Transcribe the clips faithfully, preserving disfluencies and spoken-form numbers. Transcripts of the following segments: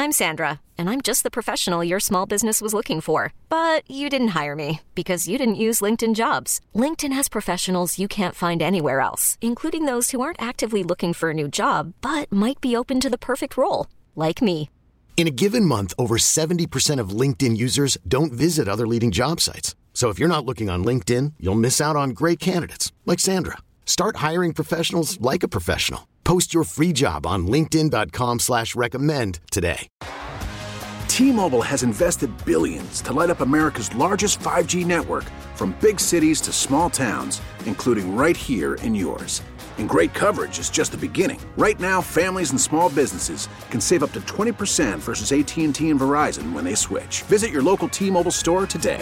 I'm Sandra, and I'm just the professional your small business was looking for. But you didn't hire me because you didn't use LinkedIn Jobs. LinkedIn has professionals you can't find anywhere else, including those who aren't actively looking for a new job, but might be open to the perfect role, like me. In a given month, over seventy percent of LinkedIn users don't visit other leading job sites. So if you're not looking on LinkedIn, you'll miss out on great candidates like Sandra. Start hiring professionals like a professional. Post your free job on linkedin dot com slash recommend today. T-Mobile has invested billions to light up America's largest five G network, from big cities to small towns, including right here in yours. And great coverage is just the beginning. Right now, families and small businesses can save up to twenty percent versus A T and T and Verizon when they switch. Visit your local T-Mobile store today.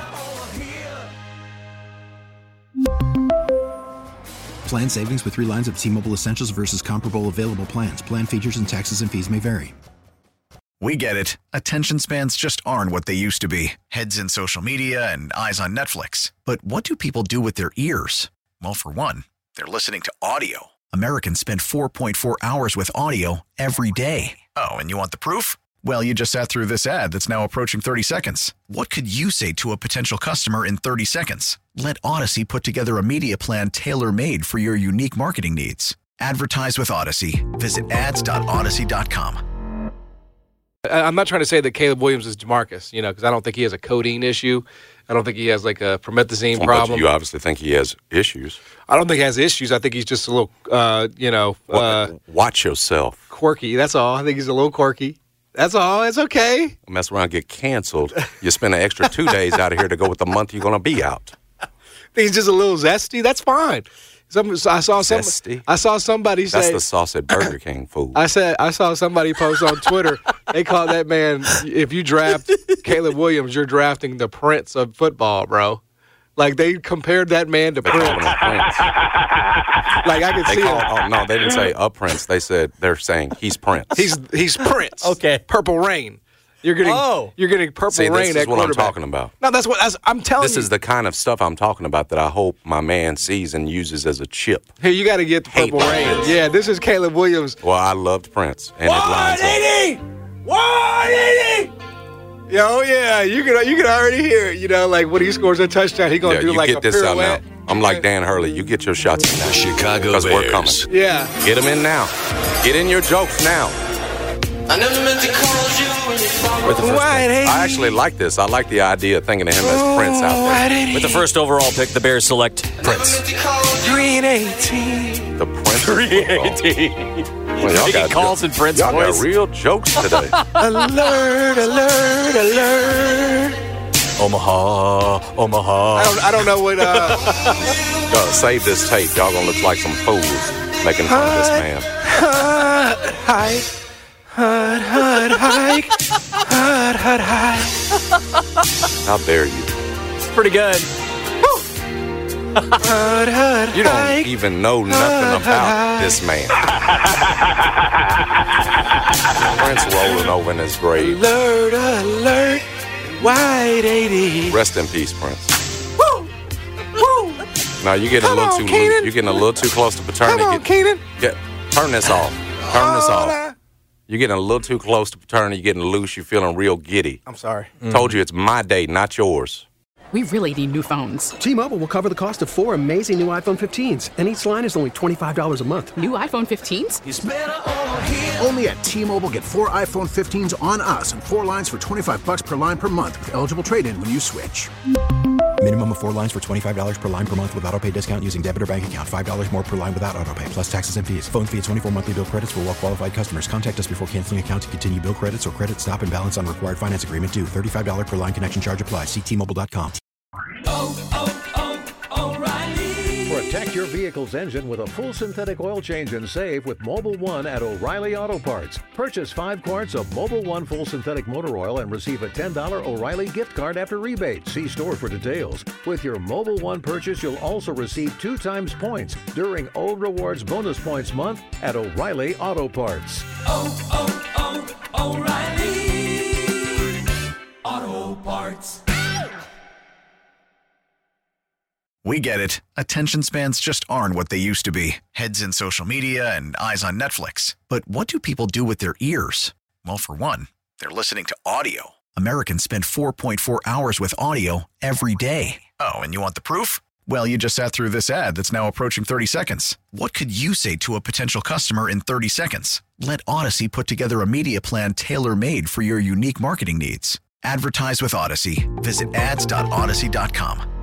Plan savings with three lines of T-Mobile Essentials versus comparable available plans. Plan features and taxes and fees may vary. We get it. Attention spans just aren't what they used to be. Heads in social media and eyes on Netflix. But what do people do with their ears? Well, for one, they're listening to audio. Americans spend four point four hours with audio every day. Oh, and you want the proof? Well, you just sat through this ad that's now approaching thirty seconds. What could you say to a potential customer in thirty seconds? Let Odyssey put together a media plan tailor-made for your unique marketing needs. Advertise with Odyssey. Visit ads dot odyssey dot com. I'm not trying to say that Caleb Williams is DeMarcus, you know, because I don't think he has a codeine issue. I don't think he has like a promethazine well, problem. But you obviously think he has issues. I don't think he has issues. I think he's just a little, uh, you know, uh, watch yourself. Quirky. That's all. I think he's a little quirky. That's all. It's okay. Mess around, get canceled. You spend an extra two days out of here to go with the month you're going to be out. He's just a little zesty. That's fine. Some, I saw some. Zesty? I saw somebody say that's the sauce at Burger King food. I said I saw somebody post on Twitter. They call that man. If you draft Caleb Williams, you're drafting the Prince of football, bro. Like they compared that man to they Prince. Call him a Prince. Like I could they see call, him. Oh no, they didn't say a Prince. They said they're saying he's Prince. He's he's Prince. Okay. Purple Rain. You're getting oh. you're getting Purple See, Rain this at is what I'm quarterback. talking about. No, that's what that's, I'm telling this you. This is the kind of stuff I'm talking about that I hope my man sees and uses as a chip. Hey, you got to get the Purple Rain. This. Yeah, this is Caleb Williams. Well, I loved Prince, and it lines up. one eighty Yo, yeah, you can you can already hear it. You know, like when he scores a touchdown, he gonna yeah, do you like get a this pirouette. out now. I'm like Dan Hurley. You get your shots in now. Chicago Bears. Because we're coming. Yeah. Get them in now. Get in your jokes now. I never meant to call you. With the first pick. I actually like this. I like the idea of thinking of him as Prince out there. With the first overall pick, the Bears select Prince. three and eighteen The Prince. three eighteen Well, y'all got calls in Prince y'all voice. got real jokes today. Alert, alert, alert. Omaha, Omaha. I don't, I don't know what. Uh, Y'all save this tape. Y'all gonna look like some fools making fun of this man. hut, hike, hut, hut, hike, hut, hut, hike. How dare you? Pretty good. Hut, hut, You don't hike. even know nothing about this man. Prince rolling over in his grave. Alert, alert, white eighty. Rest in peace, Prince. Woo, woo. Now you getting a Come little on, too Keenan. loose. You're getting a little too close to paternity. Come on, Get- Keenan. Get, turn this off. Turn this All off. right. You're getting a little too close to paternity. You're getting loose. You're feeling real giddy. I'm sorry. Told you it's my day, not yours. We really need new phones. T-Mobile will cover the cost of four amazing new iPhone fifteens, and each line is only twenty-five dollars a month. New iPhone fifteens? It's better over here. Only at T-Mobile, get four iPhone fifteens on us and four lines for twenty-five bucks per line per month with eligible trade-in when you switch. Minimum of four lines for twenty-five dollars per line per month with autopay discount using debit or bank account. five dollars more per line without autopay, plus taxes and fees. Phone fee at twenty-four monthly bill credits for well-qualified customers. Contact us before canceling account to continue bill credits or credit stop and balance on required finance agreement due. thirty-five dollars per line connection charge applies. See T Mobile dot com. Oh, oh, oh, O'Reilly. Protect your vehicle's engine with a full synthetic oil change and save with Mobil one at O'Reilly Auto Parts. Purchase five quarts of Mobil one full synthetic motor oil and receive a ten dollars O'Reilly gift card after rebate. See store for details. With your Mobil one purchase, you'll also receive two times points during O Rewards Bonus Points Month at O'Reilly Auto Parts. Oh, oh, oh, O'Reilly Auto Parts. We get it. Attention spans just aren't what they used to be. Heads in social media and eyes on Netflix. But what do people do with their ears? Well, for one, they're listening to audio. Americans spend four point four hours with audio every day. Oh, and you want the proof? Well, you just sat through this ad that's now approaching thirty seconds. What could you say to a potential customer in thirty seconds? Let Odyssey put together a media plan tailor-made for your unique marketing needs. Advertise with Odyssey. Visit ads dot odyssey dot com.